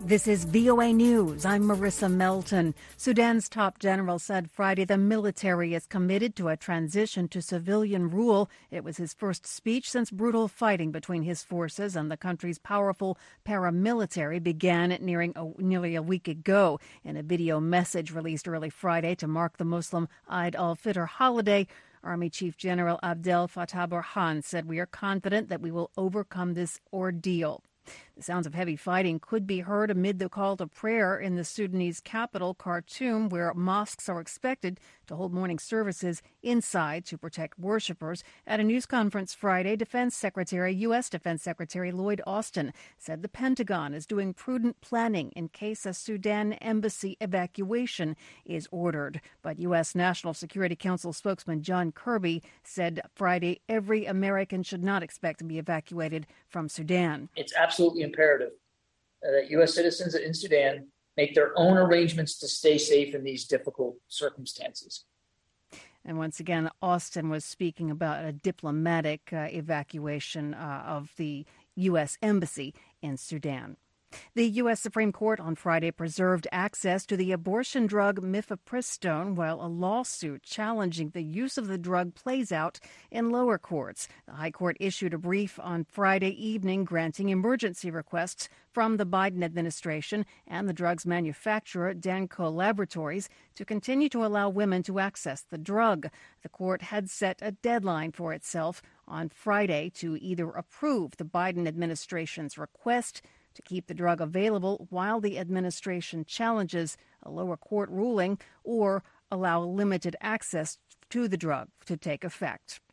This is VOA News. I'm Marissa Melton. Sudan's top general said Friday the military is committed to a transition to civilian rule. It was his first speech since brutal fighting between his forces and the country's powerful paramilitary began nearly a week ago. In a video message released early Friday to mark the Muslim Eid al-Fitr holiday, Army Chief General Abdel Fattah Burhan said, "We are confident that we will overcome this ordeal." The sounds of heavy fighting could be heard amid the call to prayer in the Sudanese capital, Khartoum, where mosques are expected to hold morning services inside to protect worshippers. At a news conference Friday, U.S. Defense Secretary Lloyd Austin said the Pentagon is doing prudent planning in case a Sudan embassy evacuation is ordered. But U.S. National Security Council spokesman John Kirby said Friday every American should not expect to be evacuated from Sudan. It's absolutely imperative that U.S. citizens in Sudan make their own arrangements to stay safe in these difficult circumstances. And once again, Austin was speaking about a diplomatic evacuation of the U.S. embassy in Sudan. The U.S. Supreme Court on Friday preserved access to the abortion drug mifepristone while a lawsuit challenging the use of the drug plays out in lower courts. The High Court issued a brief on Friday evening granting emergency requests from the Biden administration and the drug's manufacturer, Danco Laboratories, to continue to allow women to access the drug. The court had set a deadline for itself on Friday to either approve the Biden administration's request to keep the drug available while the administration challenges a lower court ruling or allow limited access to the drug to take effect.